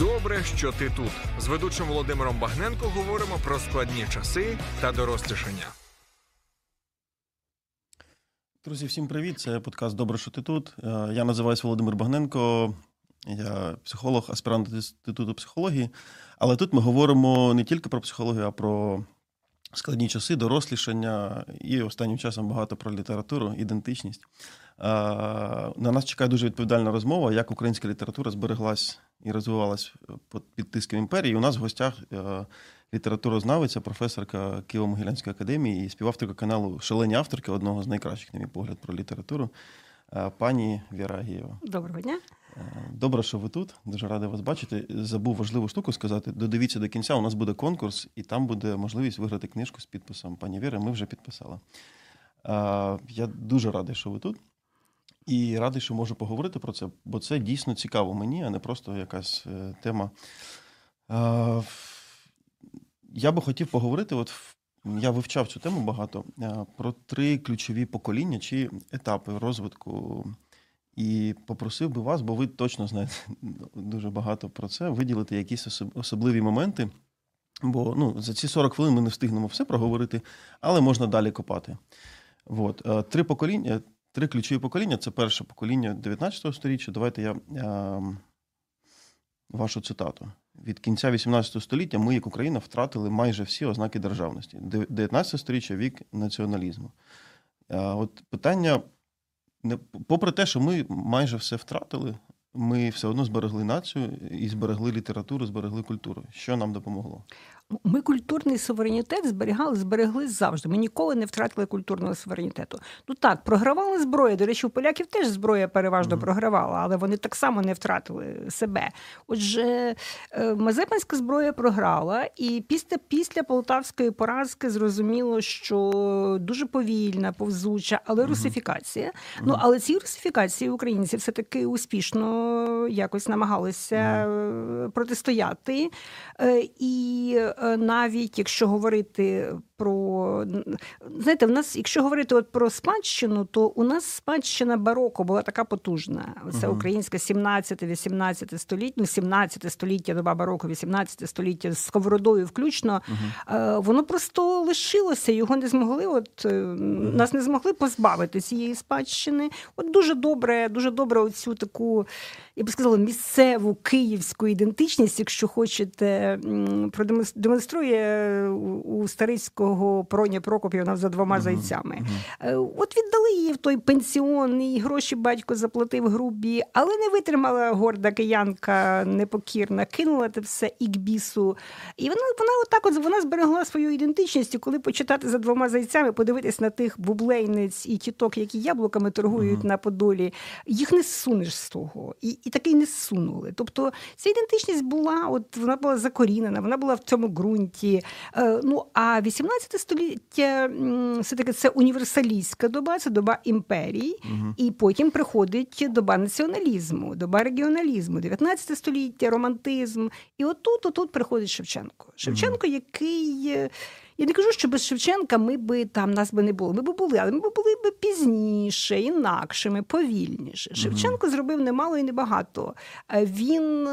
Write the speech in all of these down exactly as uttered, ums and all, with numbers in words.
Добре, що ти тут. З ведучим Володимиром Багненко говоримо про складні часи та дорослішання. Друзі, всім привіт. Це подкаст «Добре, що ти тут». Я називаюся Володимир Багненко. Я психолог, аспірант Інституту психології. Але тут ми говоримо не тільки про психологію, а про складні часи, дорослішання і останнім часом багато про літературу, ідентичність. На нас чекає дуже відповідальна розмова, як українська література збереглась і розвивалась під тиском імперії. У нас в гостях літературознавиця, професорка Києво-Могилянської академії і співавторка каналу «Шалені авторки», одного з найкращих, на мій погляд, про літературу, пані Віра Агієва. Доброго дня. Добре, що ви тут. Дуже радий вас бачити. Забув важливу штуку сказати. Додивіться до кінця, у нас буде конкурс, і там буде можливість виграти книжку з підписом пані Віри. Ми вже підписали. Я дуже радий, що ви тут. І радий, що можу поговорити про це, бо це дійсно цікаво мені, а не просто якась тема. Я би хотів поговорити, от я вивчав цю тему багато, про три ключові покоління чи етапи розвитку. І попросив би вас, бо ви точно знаєте дуже багато про це, виділити якісь особливі моменти. Бо ну, за ці сорок хвилин ми не встигнемо все проговорити, але можна далі копати. От. Три покоління, три ключові покоління. Це перше покоління дев'ятнадцятого сторіччя. Давайте я а, вашу цитату. Від кінця вісімнадцятого століття ми, як Україна, втратили майже всі ознаки державності. дев'ятнадцяте сторіччя – вік націоналізму. А, от питання... Попри те, що ми майже все втратили, ми все одно зберегли націю і зберегли літературу, зберегли культуру. Що нам допомогло? Ми культурний суверенітет зберігали, зберегли завжди. Ми ніколи не втратили культурного суверенітету. Ну так, програвала зброя. До речі, у поляків теж зброя переважно mm-hmm. програвала, але вони так само не втратили себе. Отже, Мазепинська зброя програла, і після, після Полтавської поразки зрозуміло, що дуже повільна, повзуча, але mm-hmm. русифікація. Mm-hmm. Ну, але ці русифікації українці все-таки успішно якось намагалися mm-hmm. протистояти. І навіть якщо говорити про, знаєте, в нас, якщо говорити от про спадщину, то у нас спадщина бароко була така потужна. Це uh-huh. українське сімнадцяте-вісімнадцяте століття, ну, сімнадцяте століття, доба бароко, вісімнадцяте століття з Сковородою включно, uh-huh. воно просто лишилося, його не змогли, от uh-huh. нас не змогли позбавити цієї спадщини. От дуже добре, дуже добре оцю таку, я б сказала, місцеву київську ідентичність, якщо хочете, продемонструє у Старицького Проня Прокопівна за двома uh-huh. зайцями. Uh-huh. От віддали її в той пенсіон, і гроші батько заплатив грубі, але не витримала горда киянка непокірна, кинула це все і к бісу. І вона, вона отак от, вона зберегла свою ідентичність, і коли почитати за двома зайцями, подивитись на тих бублейниць і тіток, які яблуками торгують uh-huh. на Подолі, їх не зсунеш з того. І, і таки не зсунули. Тобто ця ідентичність була, от вона була закорінена, вона була в цьому ґрунті. Е, ну, а вісімнадцяте століття все-таки це універсалістська доба, це доба імперій, угу. і потім приходить доба націоналізму, доба регіоналізму, дев'ятнадцяте століття, романтизм. І отут, отут приходить Шевченко. Шевченко, угу. який... Я не кажу, що без Шевченка ми би там, нас би не було. Ми б були, але ми б були б пізніше, інакшими, повільніше. Угу. Шевченко зробив немало і небагато. Він...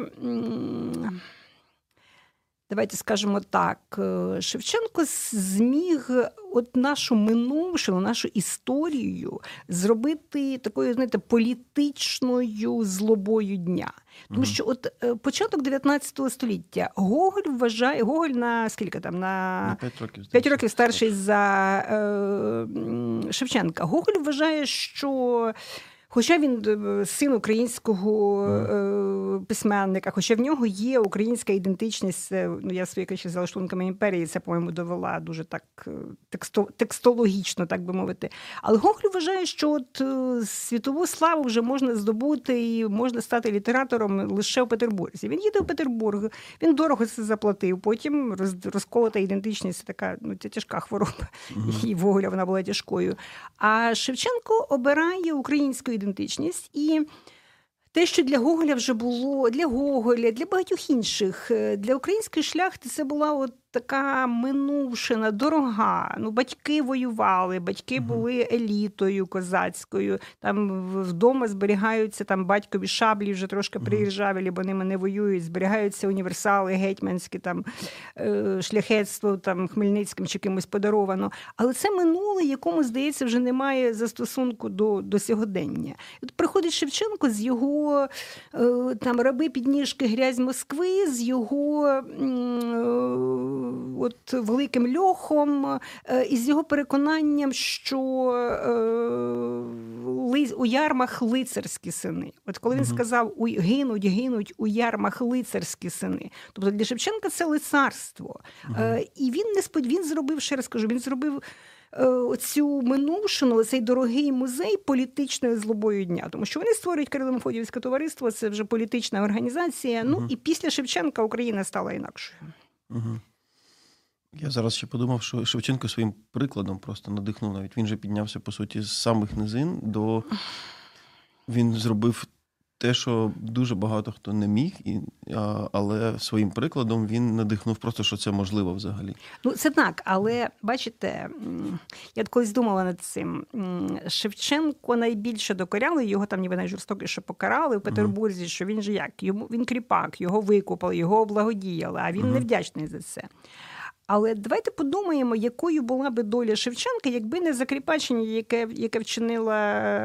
Давайте скажемо так, Шевченко зміг от нашу минувшину, нашу історію зробити такою, знаєте, політичною злобою дня. Тому угу. що от початок дев'ятнадцятого століття Гоголь вважає, Гоголь на скільки там, на п'ять років, п'ять років старший за е, Шевченка. Гоголь вважає, що хоча він син українського mm. письменника, хоча в нього є українська ідентичність, ну, я свої кричі за лаштунками імперії, це, по-моєму, довела дуже так тексто, текстологічно, так би мовити. Але Гоголь вважає, що от світову славу вже можна здобути і можна стати літератором лише в Петербурзі. Він їде в Петербург, він дорого це заплатив, потім роз, розколота ідентичність, це така, ну, це тяжка хвороба, mm. і в Гоголя вона була тяжкою. А Шевченко обирає українську ідентичність. ідентичність. І те, що для Гоголя вже було, для Гоголя, для багатьох інших, для української шляхти це була от така минувшина, дорога. Ну, батьки воювали, батьки Мгм. були елітою козацькою. Там в- вдома зберігаються там батькові шаблі, вже трошки Мгм. приїжджавілі, бо ними не воюють. Зберігаються універсали гетьманські, там е, шляхетство там Хмельницьким чи кимось подаровано. Але це минуле, якому, здається, вже немає застосунку до, до сьогодення. І от приходить Шевченко з його е, там раби підніжки грязь Москви, з його м, е, от, великим льохом, е, і з його переконанням, що е, ли, у ярмах лицарські сини. От коли він Мгм. сказав у, гинуть, гинуть у ярмах лицарські сини. Тобто для Шевченка це лицарство. Е, і він не спод... він зробив, ще раз кажу, він зробив е, оцю минувшину, цей дорогий музей політичною злобою дня. Тому що вони створюють Кирило-Мефодіївське товариство, це вже політична організація. Ну Мгм. і після Шевченка Україна стала інакшою. Угу. Я зараз ще подумав, що Шевченко своїм прикладом просто надихнув навіть. Він же піднявся, по суті, з самих низин до... Він зробив те, що дуже багато хто не міг, і, а, але своїм прикладом він надихнув просто, що це можливо взагалі. Ну, це так, але бачите, м, я от колись думала над цим. М, Шевченко найбільше докоряли, його там ніби найжорстокіше покарали в Петербурзі, що він же як? Йому, він кріпак, його викупали, його облагодіяли, а він Мгм. невдячний за це. Але давайте подумаємо, якою була би доля Шевченка, якби не закріпачення, яке, яке вчинила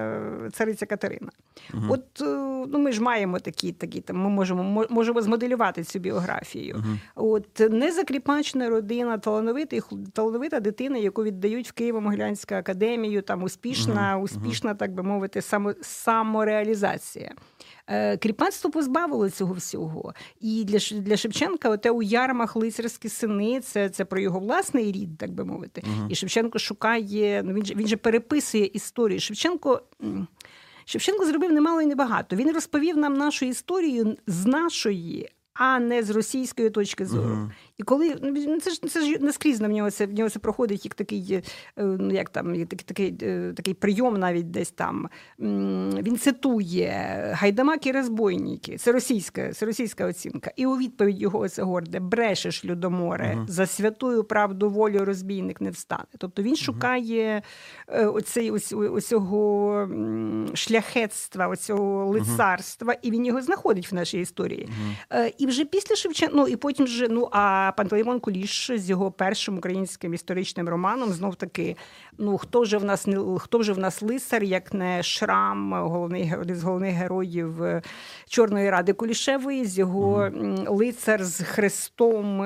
е, цариця Катерина. Мгм. От, е, ну, ми ж маємо такі, такі там, ми можемо, мо- можемо змоделювати цю біографію. Мгм. От незакріпачна родина, талановитий, хл- талановита дитина, яку віддають в Києво-Могилянську академію, там успішна, Мгм, успішна, так би мовити, само, самореалізація. Е, Кріпацтво позбавило цього всього. І для, Ш- для Шевченка оте у ярмах лицарські сини, це, це про його власний рід, так би мовити. Мгм. І Шевченко шукає, ну він же, він же переписує історію. Шевченко... м, Шевченко зробив немало і небагато. Він розповів нам нашу історію з нашої, а не з російської точки зору. Мгм. І коли ну, це ж це ж наскрізно в нього це в нього це проходить як такий, е, ну як там як такий, такий, е, такий прийом, навіть десь там. М, Він цитує гайдамаки і розбойники. Це російська, це російська оцінка. І у відповідь його це горде: брешеш, Людоморе, Мгм. за святую правду волю розбійник не встане. Тобто він шукає е, оцей ось оцього м, шляхетства, оцього лицарства, і він його знаходить в нашій історії. Мгм. Е, І вже після Шевченка, ну і потім вже, ну а Пантелеймон Куліш з його першим українським історичним романом знов таки, ну хто вже в нас не хто вже в нас лицар, як не Шрам, головний ге- один з головних героїв е, Чорної Ради Кулішевої, з його м, лицар з хрестом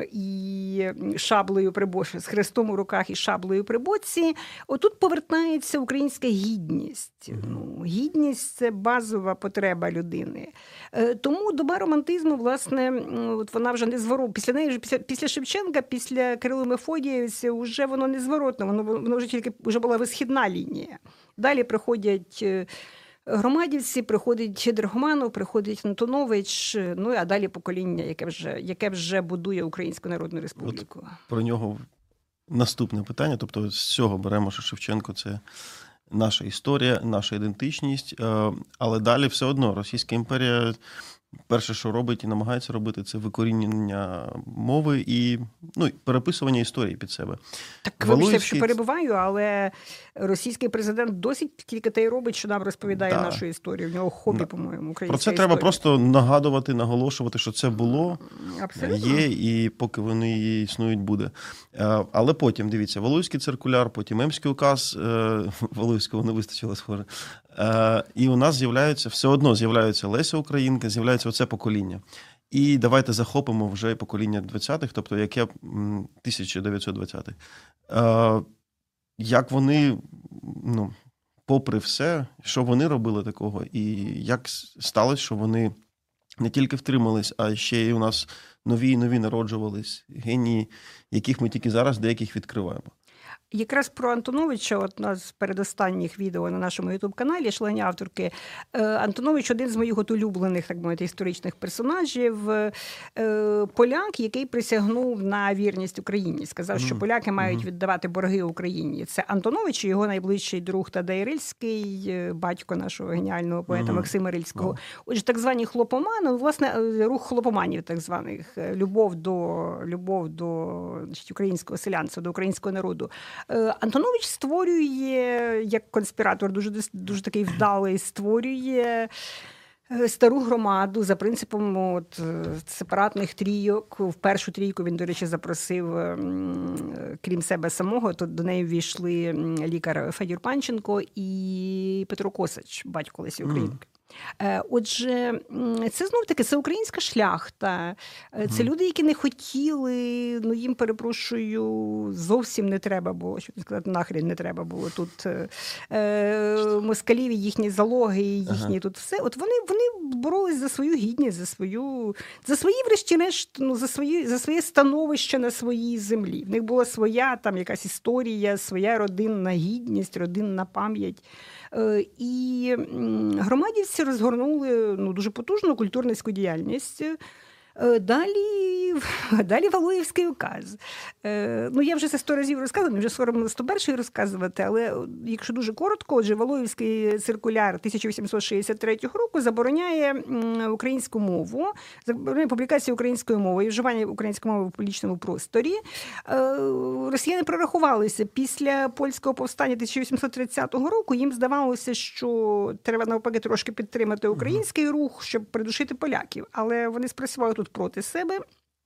і шаблею при боці, з хрестом у руках і шаблею при боці. Отут повертається українська гідність. Ну, гідність це базова потреба людини. Е, Тому доба романтизму, власне, м, от вона вже не зворот. Після неї вже після, після Шевченка, після Кирило Мефодіївця, вже воно не зворотно, воно воно вже тільки вже була висхідна лінія. Далі приходять е, громадівці, приходить Драгоманов, приходить Антонович, е, ну а далі покоління, яке вже яке вже будує Українську Народну Республіку. Про нього наступне питання. Тобто з цього беремо, що Шевченко – це наша історія, наша ідентичність. Е, Але далі все одно Російська імперія перше, що робить і намагається робити, це викорінення мови і ну, і переписування історії під себе. Так, вибачте, Валуївський- що перебуваю, але російський президент досить тільки те й робить, що нам розповідає Да. нашу історію. В нього хобі, Да. по-моєму, Про українська це треба історія. просто нагадувати, наголошувати, що це було, Абсолютно. є, і поки вони існують, буде. Е, Але потім, дивіться, Валуївський циркуляр, потім Емський указ, е, Валуївського не вистачило, схоже. Е, І у нас з'являються, все одно з'являються Леся Українка, з'являється оце покоління. І давайте захопимо вже покоління двадцятих, тобто яке м, тисяча дев'ятсот двадцятих. Е, Як вони, ну, попри все, що вони робили такого, і як с- сталося, що вони не тільки втримались, а ще й у нас нові і нові народжувались, генії, яких ми тільки зараз деяких відкриваємо. якраз про Антоновича, от у нас з передостанніх відео на нашому ютуб-каналі «Шлені авторки», Антонович один з моїх от улюблених, так мовити, історичних персонажів. Поляк, який присягнув на вірність Україні. Сказав, що поляки мають віддавати борги Україні. Це Антонович і його найближчий друг Тадей Рильський, батько нашого геніального поета Максима Рильського. Отже, так звані хлопомани, власне, рух хлопоманів так званих, любов до, любов до значить, українського селянства, до українського народу. Антонович створює, як конспіратор, дуже, дуже такий вдалий, створює стару громаду за принципом от, сепаратних трійок. В першу трійку він, до речі, запросив, крім себе самого, то до неї ввійшли лікар Федір Панченко і Петро Косач, батько Лесі Українки. Отже, це знов-таки, це українська шляхта, це люди, які не хотіли, ну їм, перепрошую, зовсім не треба було, щоб сказати, нахрен не треба було тут е, москалів, їхні залоги, їхні ага. тут все. От вони, вони боролись за свою гідність, за свою, за свої, врешті-решт, ну, за свої, за своє становище на своїй землі. В них була своя там якась історія, своя родинна гідність, родинна пам'ять. І громадівці розгорнули ну, дуже потужну культурницьку діяльність. Далі, далі Валуєвський указ. Ну, я вже це сто разів розказувала, вже скоро сто перший розказувати, але якщо дуже коротко, отже, Валуєвський циркуляр тисяча вісімсот шістдесят третього року забороняє українську мову, забороняє публікацію української мови і вживання української мови в публічному просторі. Росіяни прорахувалися. Після польського повстання тисяча вісімсот тридцятого року їм здавалося, що треба навпаки трошки підтримати український рух, щоб придушити поляків. Але вони спрацювали тут проти себе.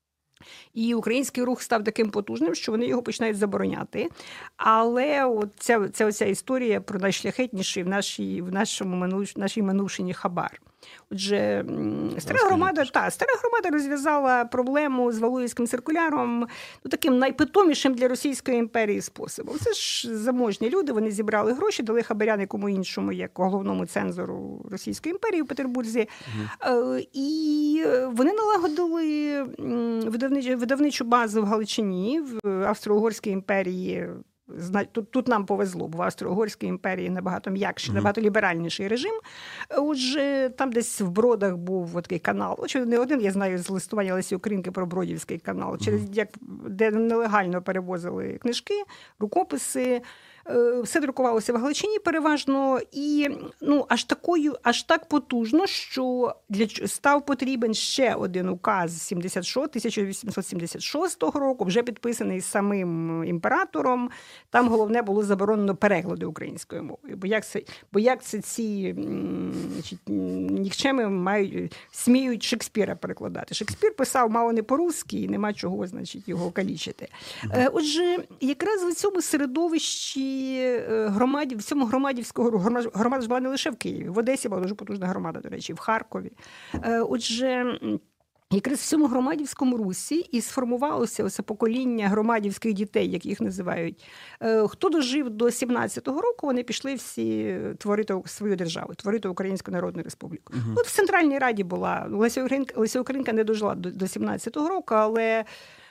І український рух став таким потужним, що вони його починають забороняти. Але от ця, ця оця історія про найшляхетніший в нашій, в нашому минуш, нашій минувшині хабар. Отже, стара громада, та, стара громада розв'язала проблему з Валуєвським циркуляром ну, таким найпитомішим для Російської імперії способом. Це ж заможні люди, вони зібрали гроші, дали хабаря нікому іншому, як головному цензору Російської імперії в Петербурзі. Uh-huh. І вони налагодили видавничу, видавничу базу в Галичині, в Австро-Угорській імперії. Тут, тут нам повезло, бо в Австро-Угорській імперії набагато м'якший, mm-hmm. набагато ліберальніший режим. Отже, там десь в Бродах був такий канал. Отже, не один, я знаю, з листування Лесі Українки про Бродівський канал, mm-hmm. через як, де нелегально перевозили книжки, рукописи. Все друкувалося в Галичині переважно, і ну, аж такою, аж так потужно, що для, став потрібен ще один указ тисяча вісімсот сімдесят шостого року, вже підписаний самим імператором. Там головне було заборонено переклади українською мовою. Бо як це, бо як це ці значить, нікчеми мають, сміють Шекспіра перекладати? Шекспір писав мало не по-русски, і нема чого, значить, його калічити. Отже, якраз в цьому середовищі громаді, в цьому громадівського громада, громада ж була не лише в Києві, в Одесі була дуже потужна громада, до речі, в Харкові. Отже, якраз в цьому громадівському русі і сформувалося ось покоління громадівських дітей, як їх називають. Хто дожив до сімнадцятого року, вони пішли всі творити свою державу, творити Українську Народну Республіку. Uh-huh. От в Центральній Раді була, Леся Українка, Леся Українка не дожила до, до сімнадцятого року, але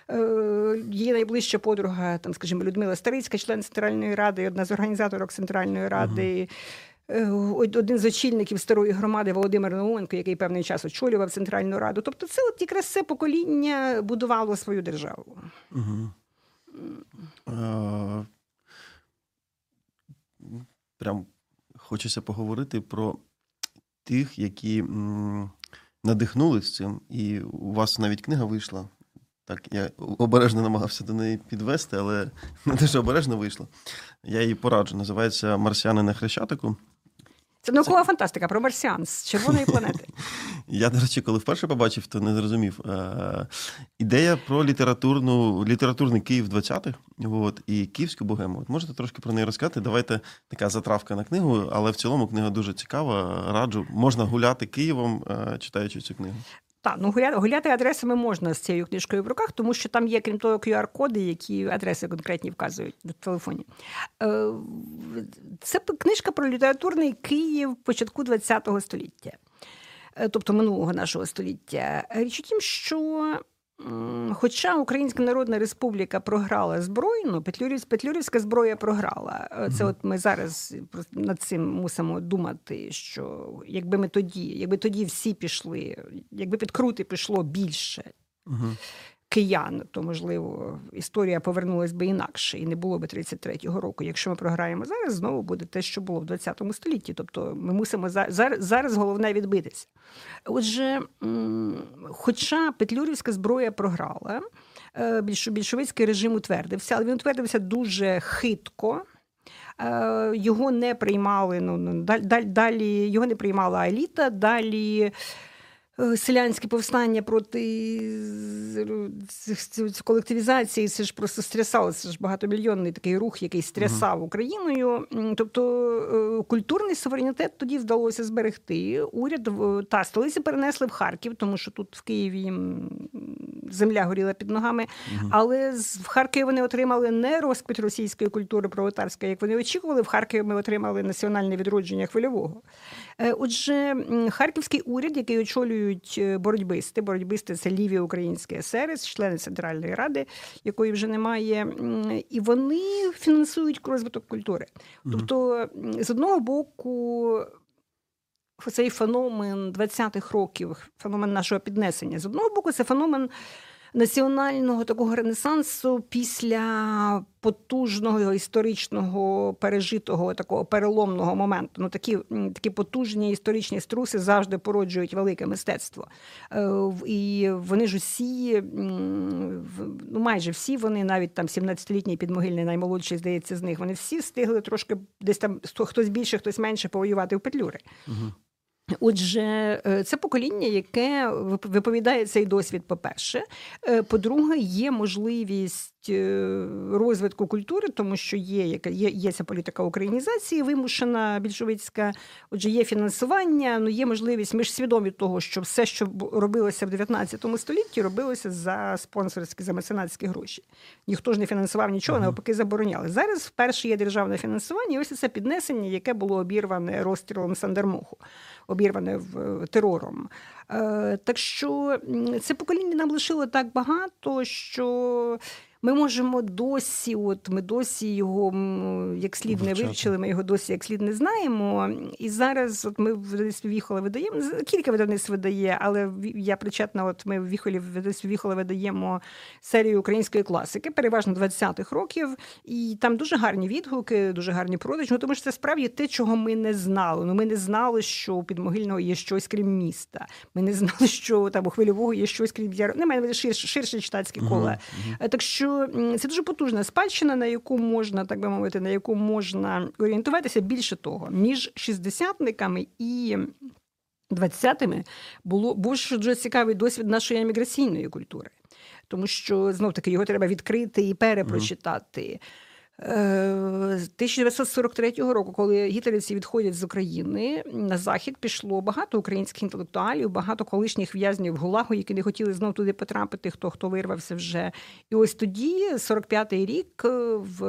її найближча подруга, там, скажімо, Людмила Старицька, член Центральної Ради, одна з організаторок Центральної Ради, uh-huh. один з очільників старої громади Володимир Науменко, який певний час очолював Центральну Раду. Тобто це от якраз це покоління будувало свою державу. Uh-huh. Uh, прям хочеться поговорити про тих, які м, надихнулись цим. І у вас навіть книга вийшла. Так, я обережно намагався до неї підвести, але не дуже обережно вийшло. Я її пораджу. Називається «Марсіани на Хрещатику». Це наукова Це... фантастика про марсіан з червоної планети. Я, до речі, коли вперше побачив, то не зрозумів. Ідея про літературну, літературний Київ двадцятих от, і київську богему. От можете трошки про неї розказати? Давайте така затравка на книгу, але в цілому книга дуже цікава. Раджу. Можна гуляти Києвом, читаючи цю книгу. Так, ну гуляти, гуляти адресами можна з цією книжкою в руках, тому що там є, крім того, кю ар-коди, які адреси конкретні вказують в телефоні. Це книжка про літературний Київ початку ХХ століття, тобто минулого нашого століття. Річ у тім, що Хоча Українська Народна Республіка програла збройно, Петлюрівська зброя програла. Це от ми зараз над цим мусимо думати, що якби ми тоді, якби тоді всі пішли, якби під Крути пішло більше угу. киян, то, можливо, історія повернулась би інакше і не було би тридцять третього року. Якщо ми програємо зараз, знову буде те, що було в ХХ столітті. Тобто ми мусимо зараз, зараз головне відбитися. Отже, хоча Петлюрівська зброя програла, більшовицький режим утвердився, але він утвердився дуже хитко. Його не приймали, ну, далі його не приймала еліта, далі селянське повстання проти колективізації, це ж просто стрясало, це ж багатомільйонний такий рух, який стрясав Україною. Тобто культурний суверенітет тоді вдалося зберегти. Уряд та столиці перенесли в Харків, тому що тут в Києві їм земля горіла під ногами. Угу. Але в Харкові вони отримали не розквіт російської культури пролетарської, як вони очікували. В Харкові ми отримали національне відродження хвильового. Отже, харківський уряд, який очолюють боротьбисти, боротьбисти – це ліві українські есери, члени Центральної Ради, якої вже немає, і вони фінансують розвиток культури. Mm-hmm. Тобто, з одного боку, цей феномен двадцятих років, феномен нашого піднесення, з одного боку, це феномен національного такого ренесансу після потужного історичного пережитого такого переломного моменту. Ну, такі, такі потужні історичні струси завжди породжують велике мистецтво. І вони ж усі, ну майже всі вони, навіть там сімнадцятилітній Підмогильний, наймолодший, здається, з них, вони всі встигли трошки десь там, хтось більше, хтось менше повоювати в Петлюри. Угу. Отже, це покоління, яке виповідає цей досвід, по-перше. По-друге, є можливість розвитку культури, тому що є, є, є ця політика українізації вимушена, більшовицька. Отже, є фінансування, ну, є можливість, ми ж свідомі того, що все, що робилося в дев'ятнадцятому столітті, робилося за спонсорські, за меценатські гроші. Ніхто ж не фінансував нічого, навпаки забороняли. Зараз вперше є державне фінансування, і ось це піднесення, яке було обірване розстрілом Сандермоху, обірване в терором. Так що це покоління нам лишило так багато, що ми можемо досі, от ми досі його як слід не вивчили, ми його досі як слід не знаємо. І зараз от ми в видавництві Віхола видаємо, кілька видавництв видає, але я причетна, от ми в Віхолі, в видавництві Віхола видаємо серію української класики, переважно двадцятих років, і там дуже гарні відгуки, дуже гарні продажі, ну, тому що це справді те, чого ми не знали. Ну, ми не знали, що у Підмогильного є щось крім міста. Ми не знали, що там у Хвильового є щось крім Яр... Немає ширше, ширше читацькі кола. Uh-huh, uh-huh. Так що це дуже потужна спадщина, на яку можна, так би мовити, на яку можна орієнтуватися. Більше того, між шістдесятниками і двадцятими було, був дуже цікавий досвід нашої еміграційної культури. Тому що, знов-таки, його треба відкрити і перепрочитати. Mm. тисяча дев'ятсот сорок третього року, коли гітлерівці відходять з України, на Захід пішло багато українських інтелектуалів, багато колишніх в'язнів ГУЛАГу, які не хотіли знов туди потрапити, хто, хто вирвався вже. І ось тоді, сорок п'ятий рік, в,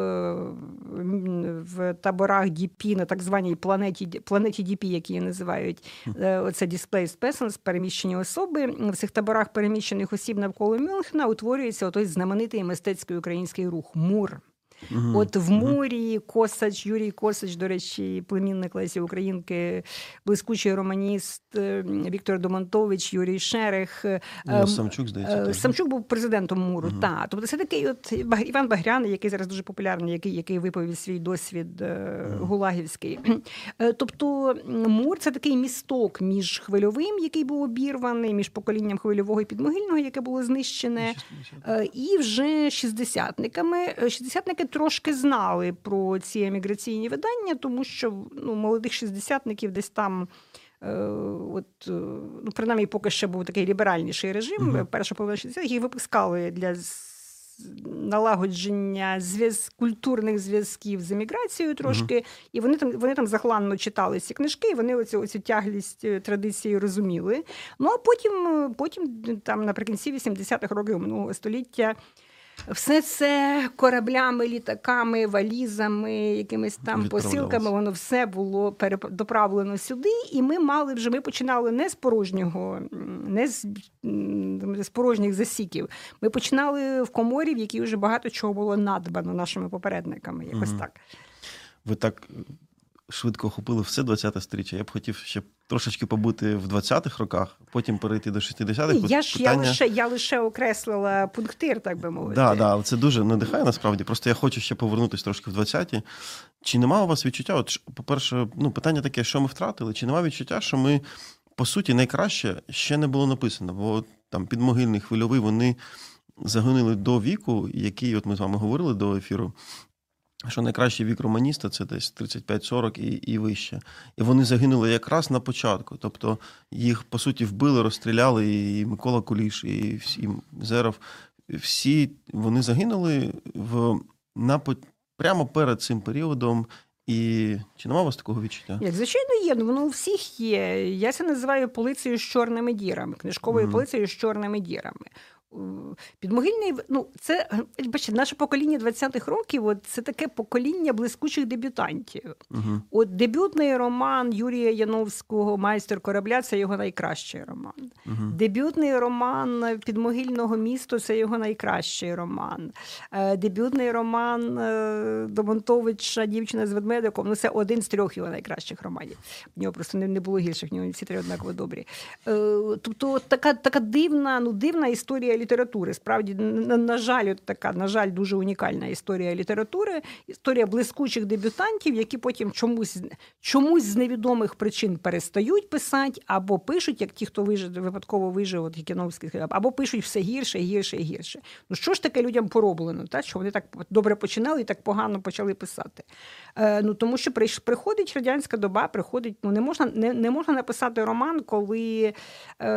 в таборах ді пі, на так званій планеті, планеті ді пі, які її називають, оце Displaced Persons, переміщені особи, в цих таборах переміщених осіб навколо Мюнхена утворюється той знаменитий мистецький український рух «Мур». Uh-huh. От в Мурі Косач, Юрій Косач, до речі, племінник Лесі Українки, блискучий романіст Віктор Домонтович, Юрій Шерех. Ну, Самчук, здається. Самчук був президентом Муру, uh-huh. так. Тобто це такий от Іван Багряний, який зараз дуже популярний, який, який виповів свій досвід uh-huh. гулагівський. Тобто Мур – це такий місток між Хвильовим, який був обірваний, між поколінням Хвильового і Підмогильного, яке було знищене, і вже шістдесятниками. Шістдесятники трошки знали про ці еміграційні видання, тому що ну, молодих шістдесятників десь там, е, от, ну, принаймні, поки ще був такий ліберальніший режим, uh-huh. перша половина шістдесятих, їх випускали для налагодження зв'яз... культурних зв'язків з еміграцією трошки, uh-huh. і вони там, вони там захланно читали ці книжки, і вони оцю, оцю тяглість традиції розуміли. Ну, а потім, потім там, наприкінці вісімдесятих років минулого століття Все це кораблями, літаками, валізами, якимись там посилками, воно все було доправлено сюди, і ми мали вже, ми починали не з порожнього, не з, з порожніх засіків. Ми починали в коморі, в якій вже багато чого було надбано нашими попередниками, якось угу. так. Ви так швидко охопили все двадцяте сторіччя. Я б хотів ще трошечки побути в двадцятих роках, потім перейти до шістдесятих. Я ж питання... я, лише, я лише окреслила пунктир, так би мовити. Так, да, да, це дуже надихає насправді. Просто я хочу ще повернутися трошки в двадцяті. Чи нема у вас відчуття, от, по-перше, ну, питання таке, що ми втратили, чи нема відчуття, що ми, по суті, найкраще ще не було написано, бо там підмогильний, хвильовий, вони загинули до віку, який, от ми з вами говорили до ефіру, що найкращий вік романіста – це десь тридцять п'ять сорок і, і вище. І вони загинули якраз на початку. Тобто їх, по суті, вбили, розстріляли і Микола Куліш, і, всі, Зеров. Всі вони загинули в, на, прямо перед цим періодом. І чи нема у вас такого відчуття? Як, звичайно, є. Воно у всіх є. Я це називаю полицею з чорними дірами, книжковою mm-hmm. полицею з чорними дірами. Підмогильний, ну, це, бачите, наше покоління двадцятих років, от, це таке покоління блискучих дебютантів. Uh-huh. От дебютний роман Юрія Яновського «Майстер корабля» – це його найкращий роман. Uh-huh. Дебютний роман «Підмогильного міста» – це його найкращий роман. Дебютний роман Домонтовича «Дівчина з ведмедиком» – ну, це один з трьох його найкращих романів. В нього просто не, не було гірших, в нього всі три однаково добрі. Тобто така, така дивна, ну, дивна історія літератури. Справді, на, на жаль, от така, на жаль, дуже унікальна історія літератури, історія блискучих дебютантів, які потім чомусь, чомусь з невідомих причин перестають писати, або пишуть, як ті, хто вижив, випадково вижив, от Яновський, або пишуть все гірше, гірше і гірше. Ну що ж таке людям пороблено, так? Що вони так добре починали і так погано почали писати? Е, ну, тому що приходить радянська доба, приходить, ну, не можна, не, не можна написати роман, коли е,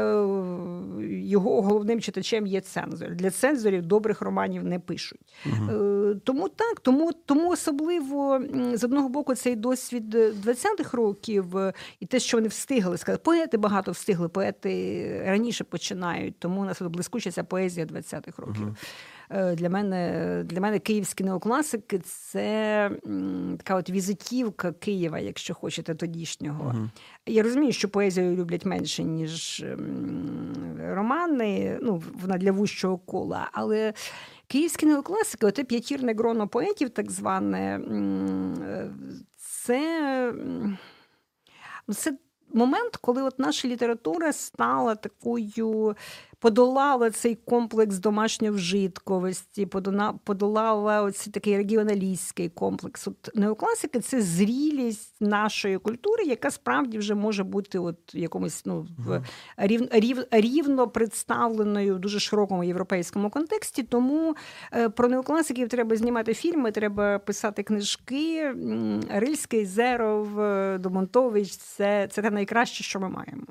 його головним читачем є цензор. Для цензорів добрих романів не пишуть. Угу. Е, тому так, тому, тому особливо, з одного боку, цей досвід двадцятих років і те, що вони встигли сказати. Поети багато встигли, поети раніше починають, тому у нас блискуча ця поезія двадцятих років. Угу. Для мене, для мене київські неокласики – це м, така от візитівка Києва, якщо хочете, тодішнього. Uh-huh. Я розумію, що поезію люблять менше, ніж м, романи, ну, вона для вужчого кола, але київські неокласики, оте п'ятірне гроно поетів, так зване, м, це, це момент, коли от наша література стала такою, подолала цей комплекс домашньовжитковості, подолала оцей такий регіоналістський комплекс. От неокласики – це зрілість нашої культури, яка справді вже може бути от якомусь, ну, в рів, рів, рівно представленою в дуже широкому європейському контексті. Тому про неокласиків треба знімати фільми, треба писати книжки. Рильський, Зеров, Домонтович – це, це те найкраще, що ми маємо.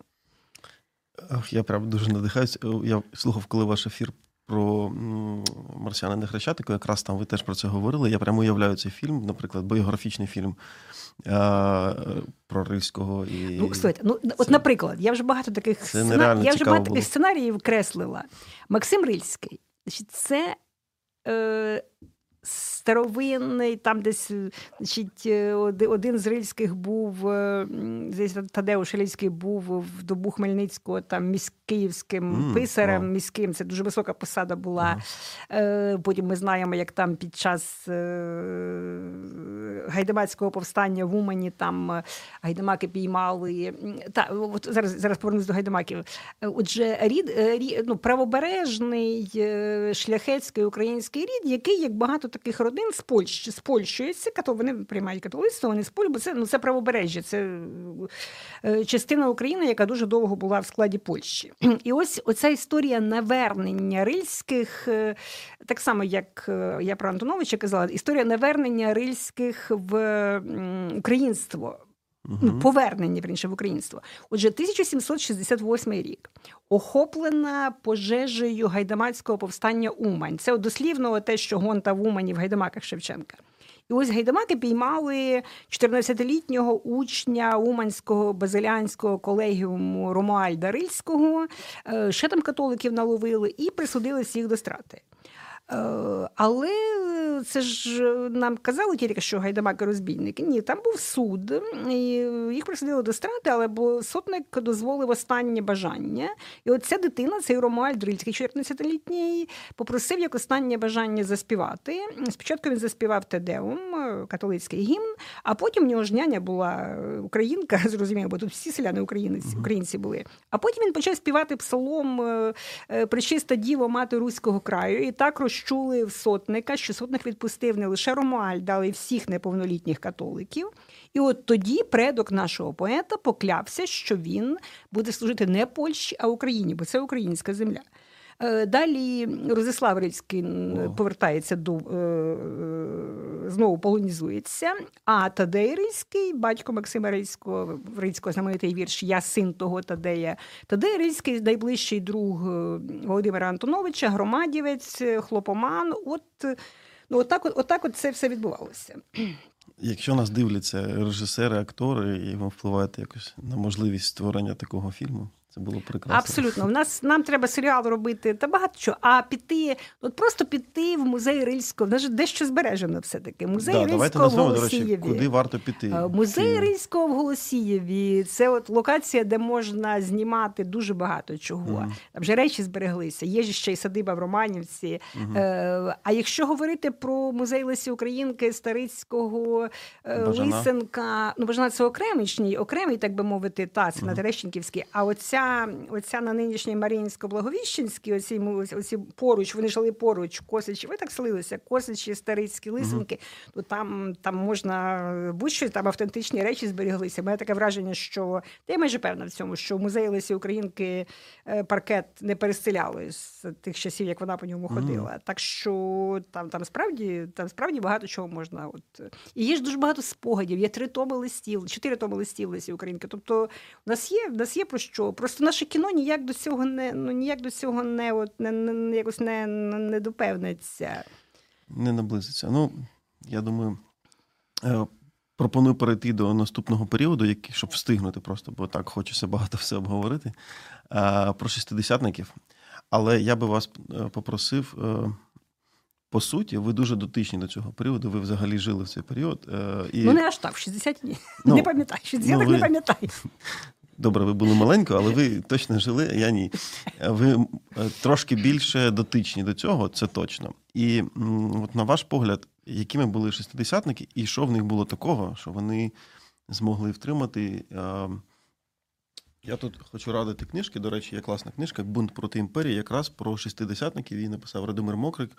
Я прям дуже надихаюсь. Я слухав, коли ваш ефір про «Марсіанина Хрещатику», якраз там ви теж про це говорили. Я прямо уявляю цей фільм, наприклад, біографічний фільм а, про Рильського. І... Ну, слухайте, ну, це... от, наприклад, я вже багато таких, сцена... я вже багато таких сценаріїв креслила. Максим Рильський. Значить, це... Е... старовинний, там десь, значить, один з Рильських був, десь Тадеуш Рильський був в добу Хмельницького там міськ, київським mm, писарем, wow. міським, це дуже висока посада була. Mm. Потім ми знаємо, як там під час гайдамацького повстання в Умані там гайдамаки піймали. Та, от зараз, зараз повернусь до гайдамаків. Отже, рід, рід, ну, правобережний, шляхетський український рід, який, як багато таких родин, спольщ, спольщується, вони приймають католицтво, вони спольщують, бо це, ну, це правобережжя, це частина України, яка дуже довго була в складі Польщі. І ось оця історія навернення Рильських, так само, як я про Антоновича казала, історія навернення Рильських в українство. Uh-huh. Повернення, вірніше, в українство. Отже, тисяча сімсот шістдесят восьмий рік. Охоплена пожежею гайдамацького повстання Умань. Це дослівно те, що Гонта в Умані в гайдамаках Шевченка. І ось гайдамаки піймали чотирнадцятилітнього учня Уманського базилянського колегіуму Ромуальда Рильського, ще там католиків наловили і присудили всіх до страти. Але це ж нам казали тільки, що гайдамаки розбійники. Ні, там був суд, і їх присудили до страти, але бо сотник дозволив останнє бажання. І от ця дитина, цей Ромуальд Рильський, чотирнадцятилітній, попросив як останнє бажання заспівати. Спочатку він заспівав Тедеум, католицький гімн, а потім в нього ж няня була українка, зрозуміло, бо тут всі селяни українці, українці були. А потім він почав співати псалом «Пречиста діво, мати руського краю», і так розчулив сотника, що сотник відпустив не лише Ромуальда, але й всіх неповнолітніх католиків. І от тоді предок нашого поета поклявся, що він буде служити не Польщі, а Україні, бо це українська земля. Далі Розислав Рильський О. повертається до, знову полонізується, а Тадей Рильський, батько Максима Рильського, Рильського знаменитий вірш «Я син того Тадея». Тадей Рильський, найближчий друг Володимира Антоновича, громадівець, хлопоман. От, ну, отак, от, отак от це все відбувалося. Якщо нас дивляться режисери, актори, і ви впливаєте якось на можливість створення такого фільму, це було прекрасно. Абсолютно. У нас, нам треба серіал робити та багато чого. А піти, от просто піти в музей Рильського, в нас же дещо збережено все-таки. Музей Да, Рильського давайте в назвемо, до речі, Голосієві. куди варто піти. Музей Фільм. Рильського в Голосієві. Це от локація, де можна знімати дуже багато чого. Мгм. Там вже речі збереглися. Є ж ще й садиба в Романівці. Мгм. Е, а якщо говорити про музей Лесі Українки, Старицького, е, Бажана. Лисенка, ну, Бажана це окремий, окремий, так би мовити, та, це на Терещенківській, а оця, оця на нинішній Маріїнсько-Благовіщенській, оці, оці, оці поруч, вони жили поруч, Косичі, ви так селилися, Косичі, Старицькі, Лисенки, uh-huh. то там, там можна будь-що, там автентичні речі зберіглися. У мене таке враження, що, та я майже певна в цьому, що в музеї Лесі Українки паркет не перестеляли з тих часів, як вона по ньому ходила. Uh-huh. Так що там, там, справді, там справді багато чого можна. От. І є ж дуже багато спогадів, є три томи листів, чотири томи листів Лесі Українки. Тобто у нас є, в нас є про що. Просто наше кіно ніяк до цього не, ну, ніяк до цього не, от, не, не, якось не, не допевниться. Не наблизиться. Ну, я думаю, е, пропоную перейти до наступного періоду, який, щоб встигнути просто, бо так хочеться багато все обговорити, е, про шістдесятників. Але я би вас попросив, е, по суті, ви дуже дотичні до цього періоду, ви взагалі жили в цей період. Е, і... Ну, не аж так, в шістдесят ні. Ну, не пам'ятаю, шістдесят ну, ви... не пам'ятаю. Добре, ви були маленько, але ви точно жили, я ні. Ви трошки більше дотичні до цього, це точно. І от на ваш погляд, якими були шістдесятники, і що в них було такого, що вони змогли втримати? Я тут хочу радити книжки, до речі, є класна книжка «Бунт проти імперії», якраз про шістдесятників, її написав Радомир Мокрик.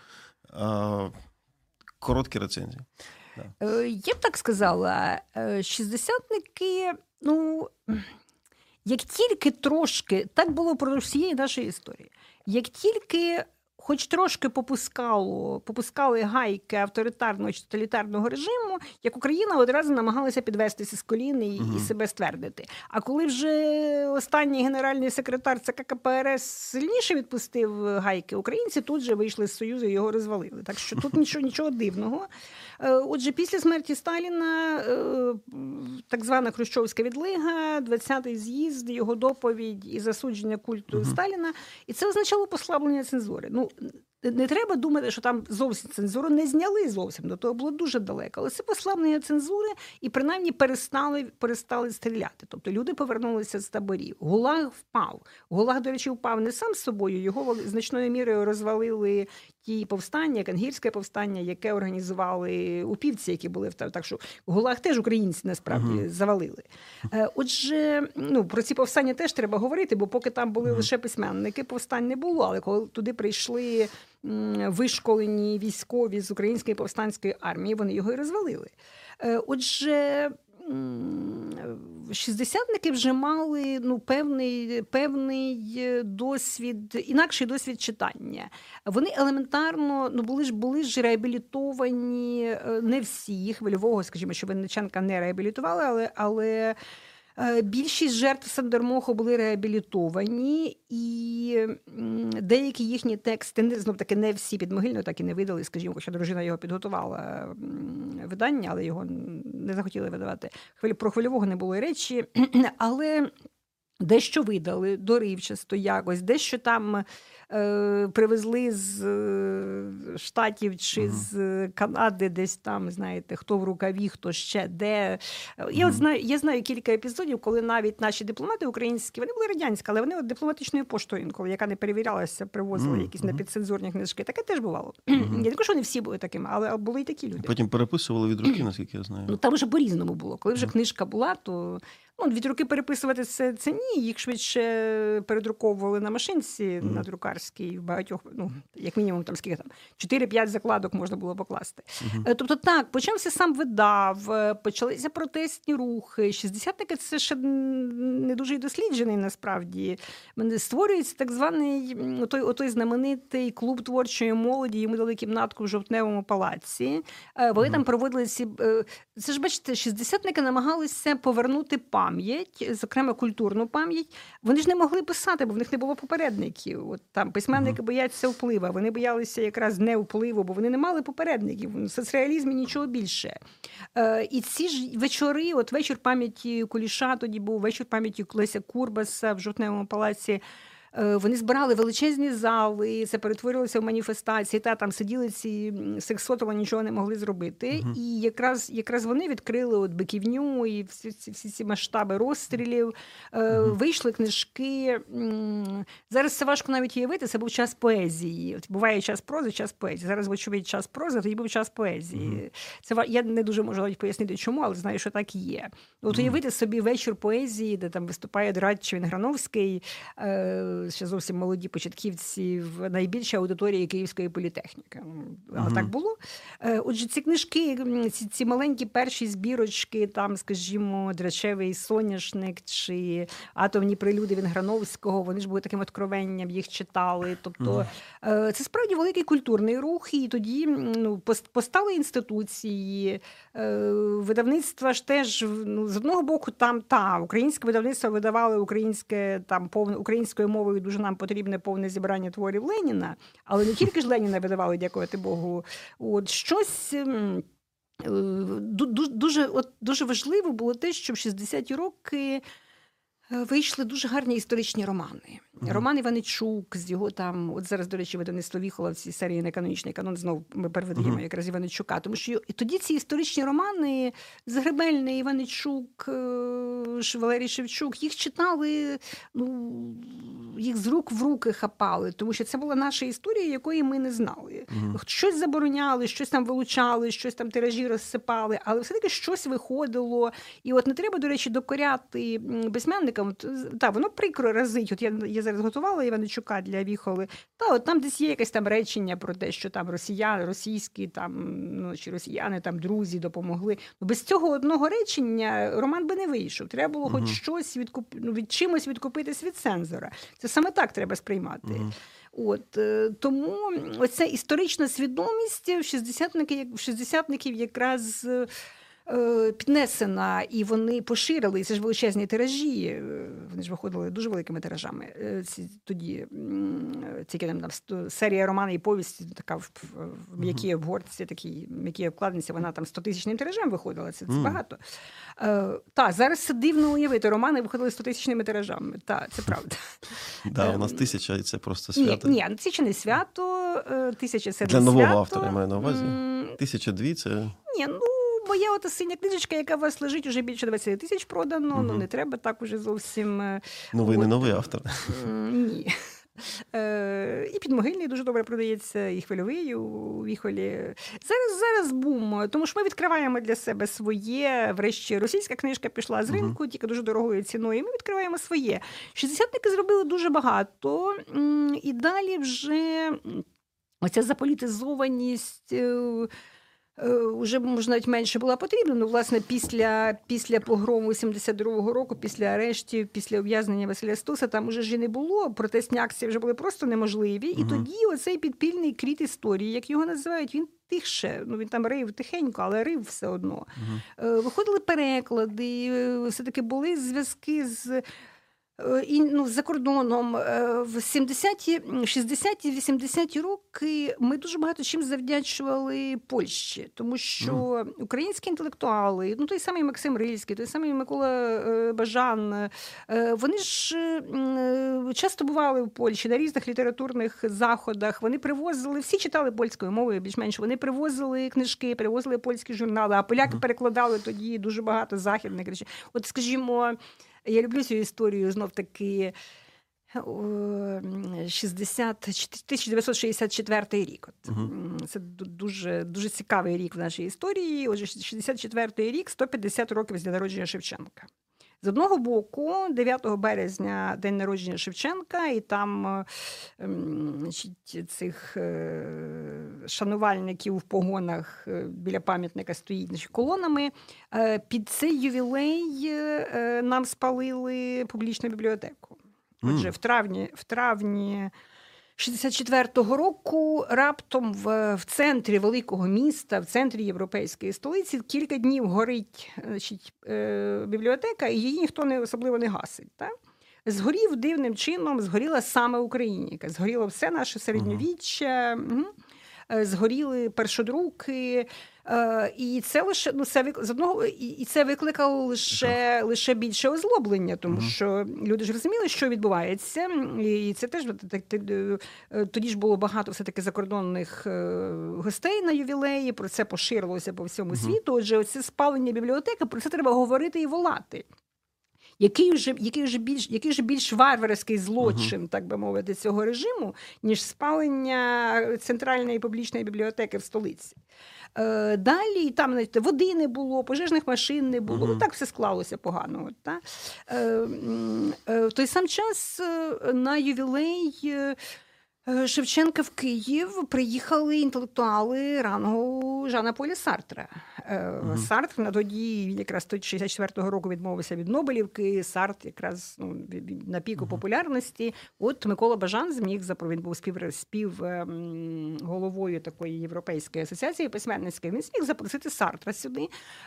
Короткі рецензії. Да. Я б так сказала, шістдесятники, ну... Як тільки трошки, так було впродовж всієї нашої історії, як тільки хоч трошки попускало, попускали гайки авторитарного чи тоталітарного режиму, як Україна одразу намагалася підвестися з колін і, угу. і себе ствердити. А коли вже останній генеральний секретар ЦК КПРС сильніше відпустив гайки, українці тут же вийшли з Союзу і його розвалили. Так що тут нічого, нічого дивного. Отже, після смерті Сталіна так звана хрущовська відлига, двадцятий з'їзд, його доповідь і засудження культу угу. Сталіна. І це означало послаблення цензури. Ну, не треба думати, що там зовсім цензуру не зняли зовсім, до того було дуже далеко. Але це послаблення цензури і принаймні перестали, перестали стріляти. Тобто люди повернулися з таборів. ГУЛАГ впав. ГУЛАГ, до речі, впав не сам з собою, його значною мірою розвалили ті повстання, Кангірське повстання, яке організували упівці, які були в так що ГУЛАГ теж українці насправді uh-huh. завалили. Отже, ну, про ці повстання теж треба говорити, бо поки там були uh-huh. лише письменники, повстань не було, але коли туди прийшли вишколені військові з Української повстанської армії, вони його і розвалили. Отже, шістдесятники вже мали ну, певний, певний досвід, інакший досвід читання. Вони елементарно ну, були ж, були ж реабілітовані, не всі, Хвильового, скажімо, що Винниченка не реабілітували, але, але більшість жертв Сандермоху були реабілітовані, і деякі їхні тексти, знов таки не всі підмогильно так і не видали, скажімо, хоча дружина його підготувала видання, але його не захотіли видавати. Про Хвильового не було і речі, але Дещо видали доривчасто якось, дещо там е, привезли з е, Штатів чи Мгм. з Канади, десь там, знаєте, хто в рукаві, хто ще де. Я Мгм. от знаю, я знаю кілька епізодів, коли навіть наші дипломати українські, вони були радянські, але вони от дипломатичною поштою інколи, яка не перевірялася, привозили Мгм. якісь Мгм. непідцензурні книжки. Таке теж бувало. Мгм. Я не кажу, що вони всі були такими, але були і такі люди. Потім переписували від руки, наскільки я знаю. Ну там вже по-різному було. Коли вже Мгм. книжка була, то ну, від руки переписувати це, це ні. Їх швидше передруковували на машинці, Мгм. на друкарській, в багатьох, ну, як мінімум, там скільки там, чотири-п'ять закладок можна було покласти. Мгм. Е, Тобто так, почався сам видав, е, почалися протестні рухи. Шістдесятники – це ще не дуже й досліджений, насправді. Мене створюється так званий м, отой, отой знаменитий клуб творчої молоді, йому дали кімнатку в Жовтневому палаці. Е, Вони Мгм. там проводили ці... е, Це ж, бачите, шістдесятники намагалися повернути пам'ять, зокрема культурну пам'ять. Вони ж не могли писати, бо в них не було попередників. От там письменники бояться впливу, а вони боялися якраз не впливу, бо вони не мали попередників. В соцреалізмі нічого більше. Е, і ці ж вечори, от вечір пам'яті Куліша, тоді був вечір пам'яті Леся Курбаса в Жовтневому палаці. Е, Вони збирали величезні зали, це перетворилося в маніфестації, та там сиділи ці сексотово, нічого не могли зробити. Мгм. І якраз, якраз вони відкрили от биківню і всі ці, всі ці масштаби розстрілів. Е, Мгм. Вийшли книжки. М, Зараз це важко навіть уявити, це був час поезії. От буває час прози, час поезії. Зараз, вочевидь, час прози, тоді був час поезії. Мгм. Це ва- я не дуже можу навіть пояснити, чому, але знаю, що так і є. От Мгм. уявити собі вечір поезії, де там виступає Драч Вінграновський, е, ще зовсім молоді початківці в найбільшій аудиторії Київської політехніки. Але Мгм. так було. Е, Отже, ці книжки, м, ці, ці маленькі перші збірочки, там, скажімо, Драчевий соняшник чи атомні прелюди Вінграновського, вони ж були таким откровенням, їх читали. Тобто е, це справді великий культурний рух, і тоді м, ну, пос- постали інституції, е, видавництва ж теж, ну, з одного боку, там та українське видавництво видавали українське там повне українською мовою дуже нам потрібне повне зібрання творів Леніна, але не тільки ж Леніна видавали, дякувати Богу. От щось. м, е, ду- ду- Дуже, от, дуже важливо було те, що в шістдесяті роки е, вийшли дуже гарні історичні романи. Мгм. Роман Іваничук з його там, от зараз, до речі, видавництво Віхола в цій серії «Неканонічний канон», знову ми переведаємо Мгм. якраз Іваничука, тому що і тоді ці історичні романи Загребельний, Іваничук, е, Ш- Валерій Шевчук, їх читали, ну, їх з рук в руки хапали, тому що це була наша історія, якої ми не знали. Мгм. Щось забороняли, щось там вилучали, щось там тиражі розсипали, але все-таки щось виходило. І от не треба, до речі, докоряти м, письменникам. От, з- Та, воно прикро разить. От я, я зараз готувала Іваничука для Віхоли. Та, от там десь є якесь там речення про те, що там росіяни, російські там, ну, чи росіяни, там, друзі допомогли. Ну, без цього одного речення роман би не вийшов. Треба було Мгм. хоч щось відкуп... ну, від чимось відкупитись від цензора. Це саме так треба сприймати. Мгм. От, е, тому оця історична свідомість в шістдесятників, в шістдесятників якраз е, е, піднесена, і вони поширили, це ж величезні тиражі, е, вони ж виходили дуже великими тиражами. Е, Ці, тоді м, ці, які там, сто- серія романів і повісті, така в, в, в м'якій обгортці, такій м'якій обкладинці, вона там стотисячним тиражем виходила, це, це Мгм. багато. Е, та, зараз це дивно уявити, романи виходили стотисячними тиражами, та, це правда. Да, у нас Ем, тисяча, і це просто Ні, свято. ні, це ще не свято, е, тисяча це Для не нового свято. автора я маю на увазі. М, Тисяча дві це. Ні, ну, моя ота синя книжечка, яка у вас лежить, уже більше двадцять тисяч продано, ну Мгм. не треба так уже зовсім. е, Ну, ви не От. новий автор. м, Ні. Е, І підмогильний дуже добре продається, і хвильовий у Віхолі. Зараз, зараз бум, тому що ми відкриваємо для себе своє. Врешті російська книжка пішла з Мгм. ринку, тільки дуже дорогою ціною, і ми відкриваємо своє. Шістдесятники зробили дуже багато, м, і далі вже м, оця заполітизованість. е, Уже, може, навіть менше була потрібна. Ну, власне, після, після погрому сімдесят другого року, після арештів, після ув'язнення Василя Стуса, там уже ж і не було. Протестні акції вже були просто неможливі. І Мгм. тоді оцей підпільний кріт історії, як його називають, він тихше. Ну, він там рив тихенько, але рив все одно. Мгм. Е, Виходили переклади, е, все-таки були зв'язки з І, ну, за кордоном в сімдесяті, шістдесяті, вісімдесяті роки ми дуже багато чим завдячували Польщі, тому що mm. українські інтелектуали, ну той самий Максим Рильський, той самий Микола Бажан, вони ж часто бували в Польщі на різних літературних заходах, вони привозили, всі читали польською мовою більш-менш, вони привозили книжки, привозили польські журнали, а поляки mm. перекладали тоді дуже багато західних речей. От, скажімо, я люблю цю історію, знов-таки, тисяча дев'ятсот шістдесят четвертий рік. От. Uh-huh. Це дуже, дуже цікавий рік в нашій історії. Отже, шістдесят четвертий рік, сто п'ятдесят років з дня народження Шевченка. З одного боку, дев'ятого березня день народження Шевченка, і там значить, цих шанувальників в погонах біля пам'ятника стоїть, значить, колонами. Під цей ювілей нам спалили публічну бібліотеку. Отже, mm. в травні, в травні шістдесят четвертого року раптом в, в центрі великого міста, в центрі європейської столиці, кілька днів горить, значить, е, бібліотека, і її ніхто не особливо не гасить. Так? Згорів дивним чином, згоріла саме Україніка. Згоріло все наше середньовіччя, mm. згоріли першодруки. Uh, і це лише ну це з одного і, і це викликало лише лише більше озлоблення, тому uh-huh. що люди ж розуміли, що відбувається, і це теж тоді ж було багато все таки закордонних гостей на ювілеї. Про це поширилося по всьому uh-huh. світу. Отже, оце спалення бібліотеки, про це треба говорити і волати. Який вже, який вже більш, який вже більш варварський злочин, uh-huh. так би мовити, цього режиму, ніж спалення центральної публічної бібліотеки в столиці. Е, далі там, знаєте, води не було, пожежних машин не було. Uh-huh. Ну, так все склалося погано. От, та? Е, е, в той сам час на ювілей Шевченка в Київ приїхали інтелектуали рангу Жана Поля Сартра. Uh-huh. Сартр на тоді, він якраз шістдесят четвертого року відмовився від Нобелівки, Сартр якраз ну, на піку uh-huh. популярності. От Микола Бажан зміг, він був спів, спів ем, головою такої Європейської асоціації письменницької, він зміг запросити Сартра сюди.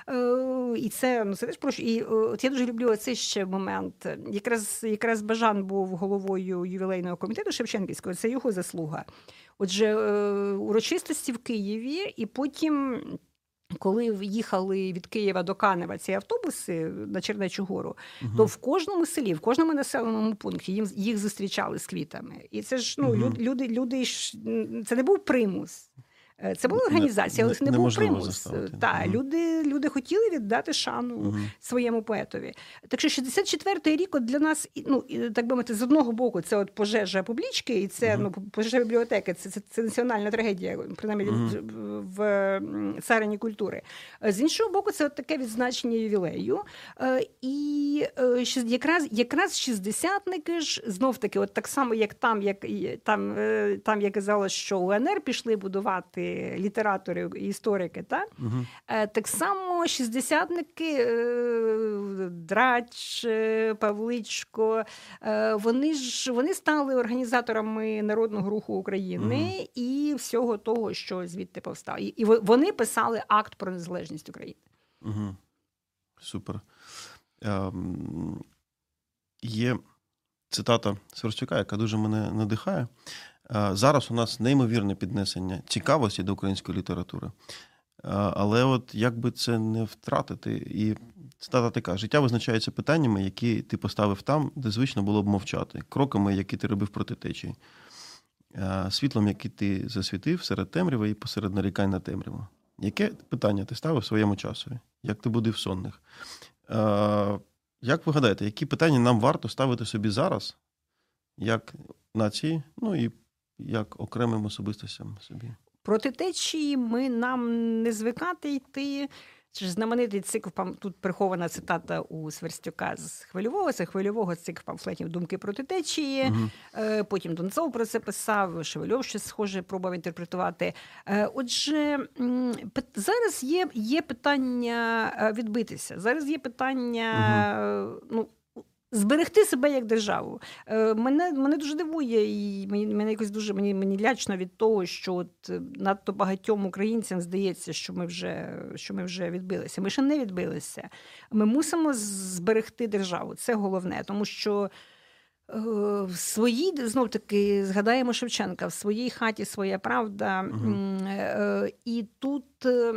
Е, і це, ну, це теж прошу. І от я дуже люблю оцей ще момент. Якраз, якраз Бажан був головою ювілейного комітету Шевченківського, це його заслуга. Отже, урочистості в Києві, і потім, коли їхали від Києва до Канева ці автобуси на Чернечу гору, угу. то в кожному селі, в кожному населеному пункті їм, їх зустрічали з квітами. І це ж, ну, угу. люди, люди, це не був примус. Це була організація, але це не, не був примус. Так, угу. люди, люди хотіли віддати шану угу. своєму поетові. Так що шістдесят четвертий рік от для нас, ну, так би мовити, з одного боку, це от пожежа публічки, і це, угу. ну, пожежа бібліотеки, це, це, це національна трагедія, принаймні угу. в царині культури. З іншого боку, це от таке відзначення ювілею. І якраз, якраз шістдесятники ж, знов-таки, от так само, як там, як там, там я казала, що УНР пішли будувати літератори і історики, так? Угу. Так само шістдесятники, Драч, Павличко, вони ж вони стали організаторами народного руху України угу. і всього того, що звідти повстало. І вони писали акт про незалежність України. Угу. Супер. Ем, є цитата Сверстюка, яка дуже мене надихає. Зараз у нас неймовірне піднесення цікавості до української літератури. Але от як би це не втратити? І цитата така: «Життя визначається питаннями, які ти поставив там, де звично було б мовчати, кроками, які ти робив проти течії, світлом, яке ти засвітив серед темряви і посеред нарікань на темряву». Яке питання ти ставив своєму часові? Як ти будив сонних? Як ви гадаєте, які питання нам варто ставити собі зараз, як нації, ну і як окремим особистостям собі? Проти течії ми нам не звикати йти. Це ж знаменитий цикл, тут прихована цитата у Сверстюка з Хвильового, це Хвильового цикл памфлетів «Думки проти течії». Угу. Потім Донцов про це писав, Шевельов щось схоже пробував інтерпретувати. Отже, зараз є, є питання відбитися, зараз є питання, угу. ну, зберегти себе як державу. Мене, мене дуже дивує, і мені, мене якось дуже мені, мені лячно від того, що от надто багатьом українцям здається, що ми вже, що ми вже відбилися. Ми ще не відбилися. Ми мусимо зберегти державу. Це головне, тому що В своїй, знов таки, згадаємо Шевченка, в своїй хаті своя правда. Угу. І тут,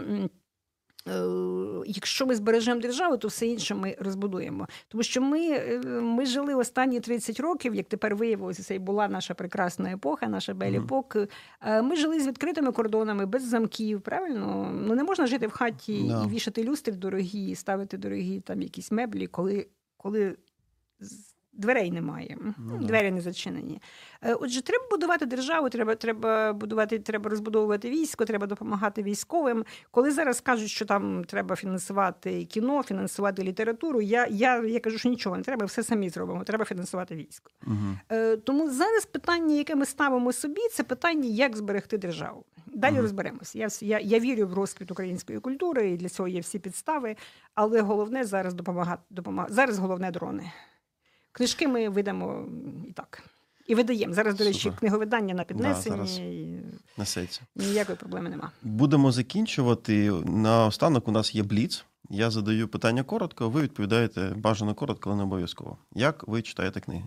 якщо ми збережемо державу, то все інше ми розбудуємо. Тому що ми, ми жили останні тридцять років, як тепер виявилося, це і була наша прекрасна епоха, наша бель-епок. Ми жили з відкритими кордонами, без замків, правильно? Ну, не можна жити в хаті Да. і вішати люстри дорогі, і ставити дорогі там якісь меблі, коли, коли дверей немає, Ну, двері не зачинені. Отже, треба будувати державу, треба, треба будувати, треба розбудовувати військо, треба допомагати військовим. Коли зараз кажуть, що там треба фінансувати кіно, фінансувати літературу, я, я, я кажу, що нічого не треба, все самі зробимо, треба фінансувати військо. Угу. Тому зараз питання, яке ми ставимо собі, це питання, як зберегти державу. Далі Угу. розберемося. Я, я, я вірю в розквіт української культури, і для цього є всі підстави, але головне зараз допомагати. допомагати. Зараз головне дрони. Книжки ми видамо і так. І видаємо. Зараз, до речі, Супер. книговидання на Да, піднесенні. зараз І несеться. ніякої проблеми нема. Будемо закінчувати. Наостанок у нас є бліц. Я задаю питання коротко, ви відповідаєте бажано коротко, але не обов'язково. Як ви читаєте книги?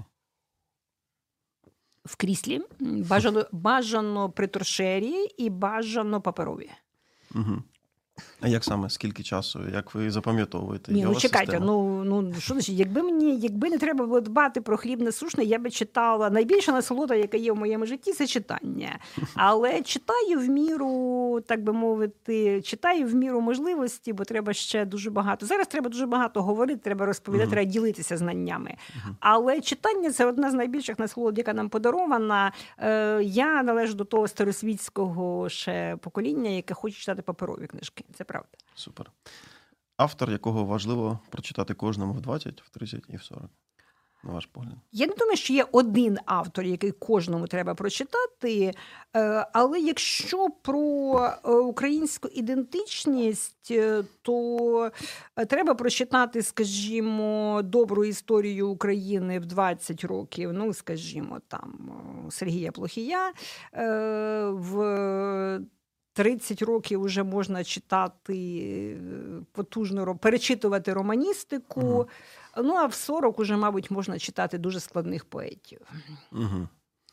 В кріслі. Бажано, бажано при торшері і бажано паперові. Угу. А як саме? Скільки часу? Як ви запам'ятовуєте? Ні, Є у ну вас чекайте, система? ну, ну що значить, якби мені, якби не треба було дбати про хліб насушний, я би читала. Найбільша насолода, яка є в моєму житті, це читання. Але читаю в міру, так би мовити, читаю в міру можливості, бо треба ще дуже багато. Зараз треба дуже багато говорити, треба розповідати, Мгм. треба ділитися знаннями. Мгм. Але читання – це одна з найбільших насолод, яка нам подарована. Е, Я належу до того старосвітського ще покоління, яке хоче читати паперові книжки. Це правда. Супер. Автор, якого важливо прочитати кожному в двадцять, в тридцять і в сорок, на ваш погляд? Я не думаю, що є один автор, який кожному треба прочитати, е, але якщо про е, українську ідентичність, е, то е, треба прочитати, скажімо, добру історію України в двадцять років, ну, скажімо, там, е, Сергія Плохія, е, в тридцять років вже можна читати е, потужно, ро- перечитувати романістику, Мгм. ну а в сорок уже, мабуть, можна читати дуже складних поетів. Угу.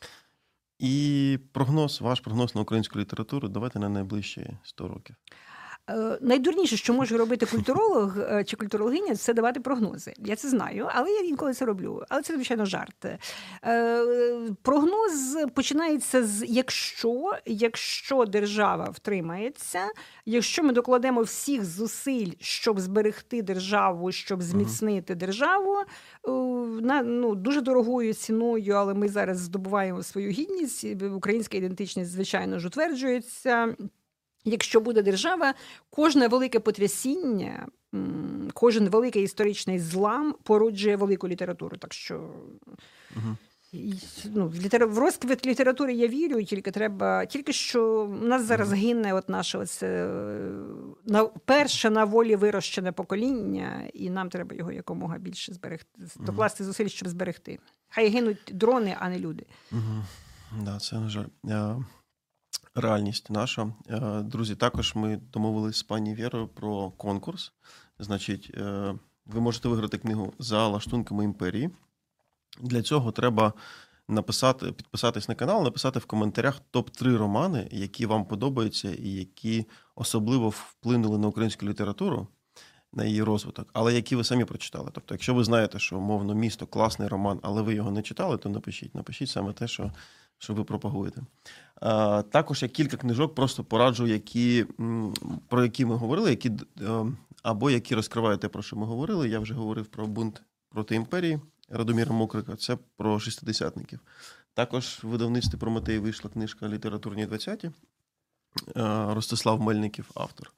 І прогноз, ваш прогноз на українську літературу, давайте на найближчі сто років. Е, Найдурніше, що може робити культуролог е, чи культурологиня, це давати прогнози. Я це знаю, але я інколи це роблю. Але це, звичайно, жарт. Е, Прогноз починається з «якщо», якщо держава втримається, якщо ми докладемо всіх зусиль, щоб зберегти державу, щоб зміцнити державу, е, на, ну, дуже дорогою ціною, але ми зараз здобуваємо свою гідність, українська ідентичність, звичайно ж, утверджується. Якщо буде держава, кожне велике потрясіння, м, кожен великий історичний злам породжує велику літературу. Так що Угу. і, ну, в, літера... в розквіт літератури я вірю, тільки треба, тільки що в нас зараз гине от наше оце, е, на, перше на волі вирощене покоління, і нам треба його якомога більше зберегти, докласти зусиль, щоб зберегти. Хай гинуть дрони, а не люди. Угу. Да, це, на жаль, е, реальність наша. Е, Друзі, також ми домовились з пані Вірою про конкурс. Значить, е, ви можете виграти книгу «За лаштунками імперії». Для цього треба написати, підписатись на канал, написати в коментарях топ три романи, які вам подобаються і які особливо вплинули на українську літературу, на її розвиток, але які ви самі прочитали. Тобто, якщо ви знаєте, що, умовно, «Місто» – класний роман, але ви його не читали, то напишіть. Напишіть саме те, що, що ви пропагуєте. А, також є кілька книжок, просто пораджу, які, м, про які ми говорили, які, е, або які розкривають те, про що ми говорили. Я вже говорив про «Бунт проти імперії» Радоміра Мокрика. Це про шістидесятників. Також в видавництві «Прометей» вийшла книжка «Літературні двадцяті». Ростислав Мельників, автор.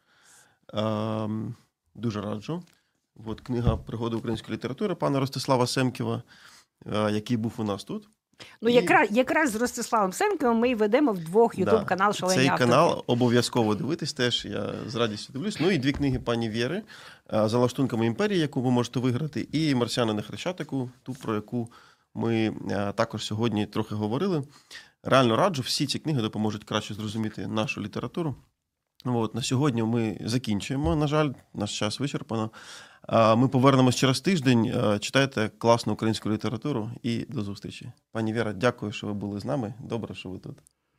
Е, Дуже раджу. От книга «Пригоди української літератури» пана Ростислава Семківа, е, який був у нас тут. Ну, І- якраз, якраз з Ростиславом Семківим ми й ведемо вдвох Да. ютуб-канал «Шалені Цей авторки». канал обов'язково дивитись теж, я з радістю дивлюсь. Ну і дві книги пані Вєри е, «За лаштунками імперії», яку ви можете виграти, і «Марсіани на Хрещатику», ту, про яку ми е, також сьогодні трохи говорили. Реально раджу, всі ці книги допоможуть краще зрозуміти нашу літературу. От, на сьогодні ми закінчуємо, на жаль, наш час вичерпано. А Ми повернемось через тиждень. Читайте класну українську літературу і до зустрічі. Пані Віра, дякую, що ви були з нами. Добре, що ви тут.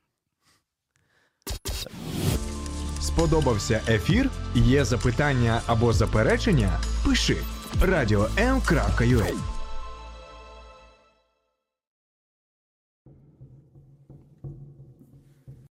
Сподобався ефір? Є запитання або заперечення? Пиши радіо ем крапка ю а.